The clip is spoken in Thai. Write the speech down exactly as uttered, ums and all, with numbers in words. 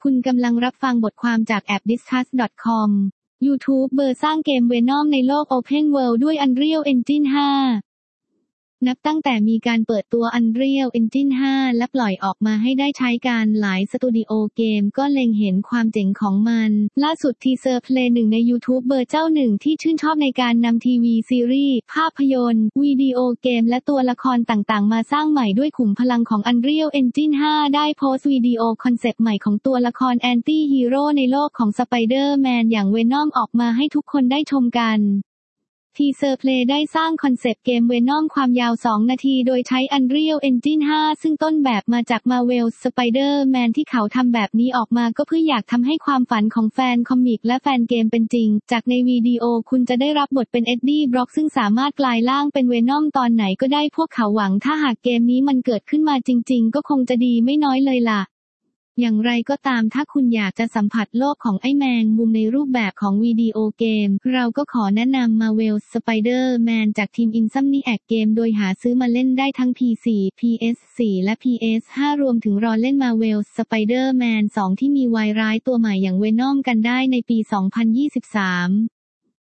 คุณกำลังรับฟังบทความจากแอป ดิสคัส ดอท คอม ยูทูบเบอร์สร้างเกม Venom ในโลก Open World ด้วย Unreal Engine ห้านับตั้งแต่มีการเปิดตัว Unreal Engine ห้า และปล่อยออกมาให้ได้ใช้การหลายสตูดิโอเกมก็เล็งเห็นความเจ๋งของมันล่าสุดทีเซอร์เพลย์หนึ่งในยูทูบเบอร์เจ้าหนึ่งที่ชื่นชอบในการนำทีวีซีรีส์ภาพยนตร์วิดีโอเกมและตัวละครต่างๆมาสร้างใหม่ด้วยขุมพลังของ Unreal Engine ห้า ได้โพสต์วิดีโอคอนเซปต์ใหม่ของตัวละครแอนตี้ฮีโร่ในโลกของสไปเดอร์แมนอย่าง Venom ออกมาให้ทุกคนได้ชมกันทีเซอร์เพลย์ได้สร้างคอนเซปต์เกม Venom ความยาวสองนาทีโดยใช้ Unreal Engine ห้า ซึ่งต้นแบบมาจาก Marvel Spider-Man ที่เขาทำแบบนี้ออกมาก็เพื่ออยากทำให้ความฝันของแฟนคอมิกและแฟนเกมเป็นจริงจากในวิดีโอคุณจะได้รับบทเป็นเอ็ดดี้บร็อกซึ่งสามารถกลายร่างเป็น Venom ตอนไหนก็ได้พวกเขาหวังถ้าหากเกมนี้มันเกิดขึ้นมาจริงๆก็คงจะดีไม่น้อยเลยล่ะอย่างไรก็ตามถ้าคุณอยากจะสัมผัสโลกของไอ้แมงมุมในรูปแบบของวิดีโอเกมเราก็ขอแนะนำ Marvel Spider-Man จากทีม Insomniac Game โดยหาซื้อมาเล่นได้ทั้ง พี โฟร์ พี เอส โฟร์ และ พี เอส ไฟว์ รวมถึงรอเล่น Marvel Spider-Man สองที่มีวายร้ายตัวใหม่อย่าง Venom กันได้ในปี สองพันยี่สิบสาม